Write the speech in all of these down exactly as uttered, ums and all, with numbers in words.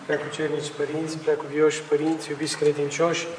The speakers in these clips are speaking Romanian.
Preacucernici părinți, preacuvioși părinți, iubiți credincioși,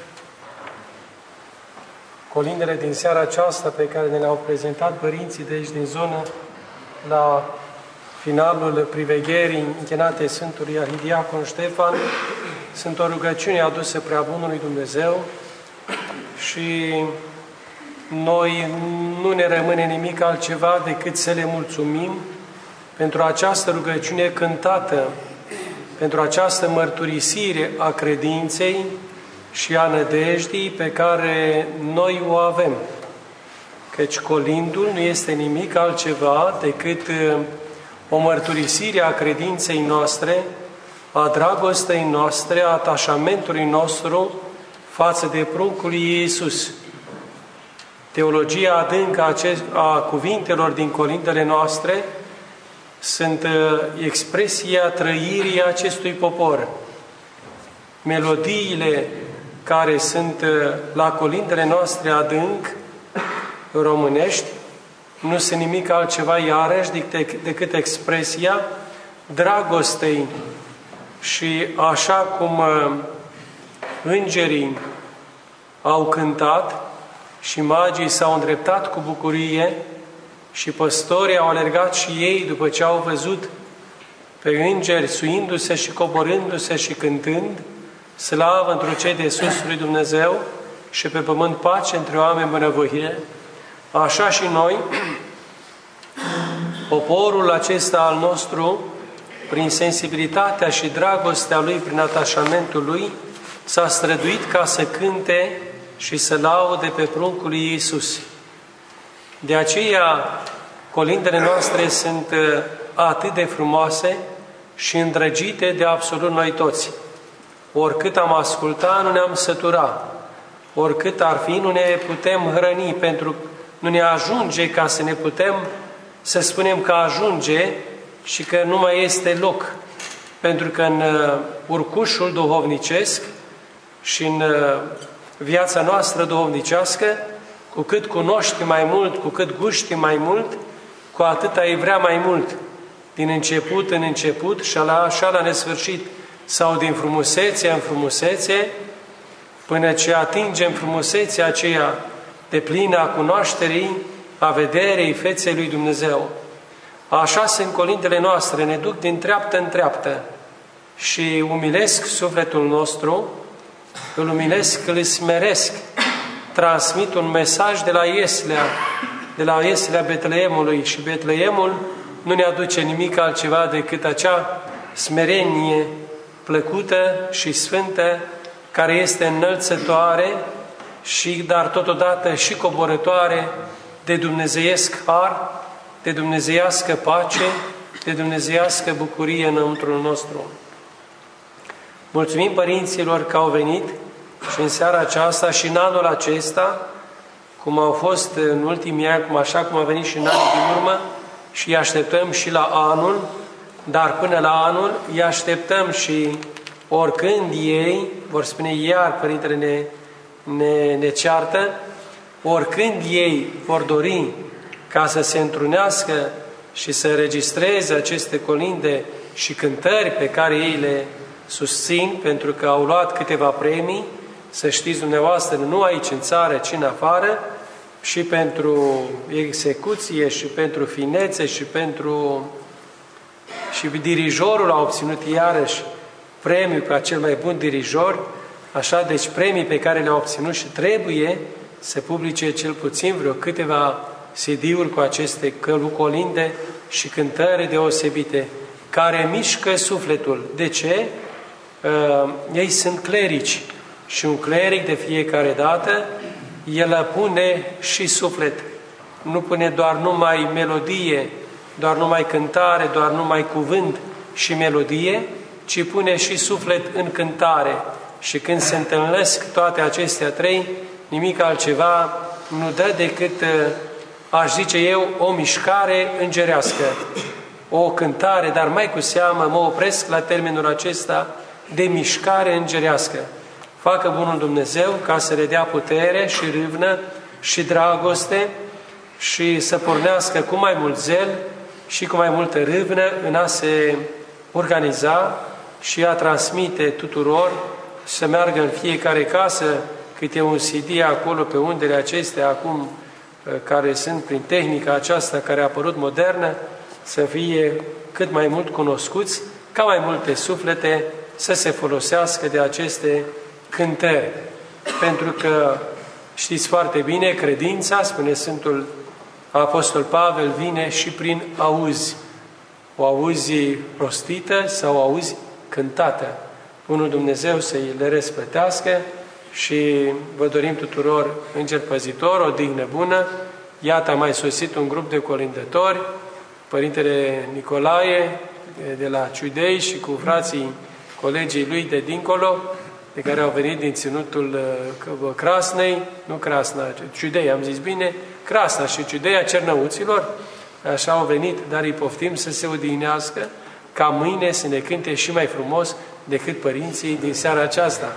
colindele din seara aceasta pe care ne le-au prezentat părinții de aici din zonă, la finalul privegherii închinate Sfântului Arhidiacon Ștefan, sunt o rugăciune adusă Preabunului Dumnezeu și noi nu ne rămâne nimic altceva decât să le mulțumim pentru această rugăciune cântată, pentru această mărturisire a credinței și a nădejdii pe care noi o avem. Căci colindul nu este nimic altceva decât o mărturisire a credinței noastre, a dragostei noastre, a atașamentului nostru față de pruncul lui Iisus. Teologia adâncă a cuvintelor din colindele noastre sunt expresia trăirii acestui popor. Melodiile care sunt la colindele noastre adânc românești nu sunt nimic altceva iarăși decât expresia dragostei. Și așa cum îngerii au cântat și magii s-au îndreptat cu bucurie și păstorii au alergat și ei după ce au văzut pe îngeri suindu-se și coborându-se și cântând, slavă într-o cei de sus lui Dumnezeu și pe pământ pace între oameni bunăvoie, așa și noi, poporul acesta al nostru, prin sensibilitatea și dragostea lui, prin atașamentul lui, s-a străduit ca să cânte și să laude pe pruncul lui Iisus. De aceea, colindele noastre sunt atât de frumoase și îndrăgite de absolut noi toți. Oricât am ascultat, nu ne-am sătura. Oricât ar fi, nu ne putem hrăni, pentru că nu ne ajunge ca să ne putem să spunem că ajunge și că nu mai este loc. Pentru că în urcușul duhovnicesc și în viața noastră duhovnicească, cu cât cunoști mai mult, cu cât guști mai mult, cu atât ai vrea mai mult, din început în început și așa la nesfârșit, sau din frumusețe în frumusețe, până ce atingem frumusețea aceea de plină a cunoașterii, a vederei feței lui Dumnezeu. Așa sunt colindele noastre, ne duc din treaptă în treaptă și umilesc sufletul nostru, îl umilesc, îl smeresc, transmit un mesaj de la Ieslea, de la Ieslea Betleemului și Betleemul nu ne aduce nimic altceva decât acea smerenie plăcută și sfântă care este înălțătoare și dar totodată și coborătoare de dumnezeiesc har, de dumnezeiască pace, de dumnezeiască bucurie înăuntrul nostru. Mulțumim părinților că au venit și în seara aceasta și în anul acesta, cum au fost în ultimii ani, cum așa cum a venit și în anii din urmă, și îi așteptăm și la anul, dar până la anul îi așteptăm și oricând ei, vor spune iar, Părintele ne, ne, ne ceartă, oricând ei vor dori ca să se întrunească și să registreze aceste colinde și cântări pe care ei le susțin, pentru că au luat câteva premii, să știți dumneavoastră, nu aici în țară, ci în afară, și pentru execuție, și pentru finețe, și pentru... și dirijorul a obținut iarăși premiul ca cel mai bun dirijor, așa, deci premii pe care le-a obținut și trebuie să publice cel puțin vreo câteva C D-uri cu aceste colinde și cântări deosebite, care mișcă sufletul. De ce? Uh, ei sunt clerici și un cleric de fiecare dată, el pune și suflet. Nu pune doar numai melodie, doar numai cântare, doar numai cuvânt și melodie, ci pune și suflet în cântare. Și când se întâlnesc toate acestea trei, nimic altceva nu dă decât, aș zice eu, o mișcare îngerească, o cântare, dar mai cu seamă mă opresc la termenul acesta de mișcare îngerească. Facă bunul Dumnezeu ca să le dea putere și râvnă și dragoste și să pornească cu mai mult zel și cu mai multă râvnă în a se organiza și a transmite tuturor, să meargă în fiecare casă câte un C D acolo pe undele acestea acum, care sunt prin tehnica aceasta care a apărut modernă, să fie cât mai mult cunoscuți, ca mai multe suflete să se folosească de aceste cântări. Pentru că știți foarte bine, credința, spune Sfântul Apostol Pavel, vine și prin auzi. O auzi rostită sau o auzi cântată. Bunul Dumnezeu să le răsplătească și vă dorim tuturor înger păzitor, o dihnă bună. Iată, a mai sosit un grup de colindători, Părintele Nicolae de la Ciudei și cu frații, colegii lui de dincolo, de care au venit din ținutul Crasnei, nu Crasna, Ciudei, am zis bine, Crasna și Ciudeia Cernăuților, așa au venit, dar îi poftim să se odihnească, ca mâine să ne cânte și mai frumos decât părinții din seara aceasta.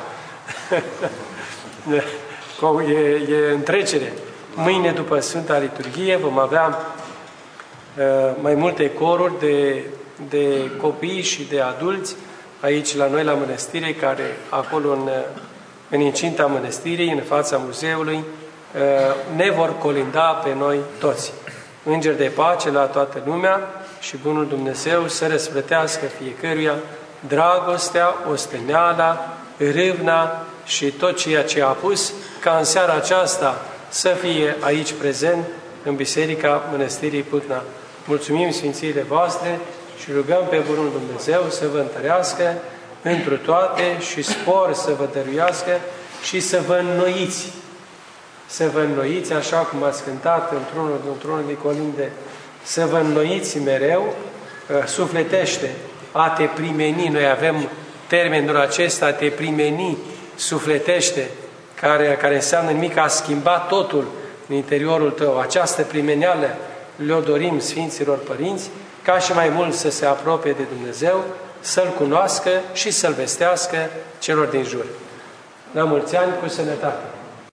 e, e întrecere. Mâine, după Sfânta Liturghie, vom avea uh, mai multe coruri de, de copii și de adulți aici la noi la mănăstire, care acolo în, în incinta mănăstirii, în fața muzeului, ne vor colinda pe noi toți. Îngeri de pace la toată lumea și Bunul Dumnezeu să răsplătească fiecăruia dragostea, osteneala, râvna și tot ceea ce a pus ca în seara aceasta să fie aici prezent în Biserica Mănăstirii Putna. Mulțumim Sfințiile voastre și rugăm pe Bunul Dumnezeu să vă întărească întru toate și spor să vă dăruiască și să vă înnoiți. Să vă înnoiți, așa cum ați cântat într-unul într-unul de colinde, să vă înnoiți mereu, sufletește, a te primeni. Noi avem termenul acesta, a te primeni, sufletește, care, care înseamnă nimic, a schimbat totul în interiorul tău. Această primeneală le-o dorim Sfinților Părinți, ca și mai mult să se apropie de Dumnezeu, să-L cunoască și să-L vestească celor din jur. La mulți ani, cu sănătate!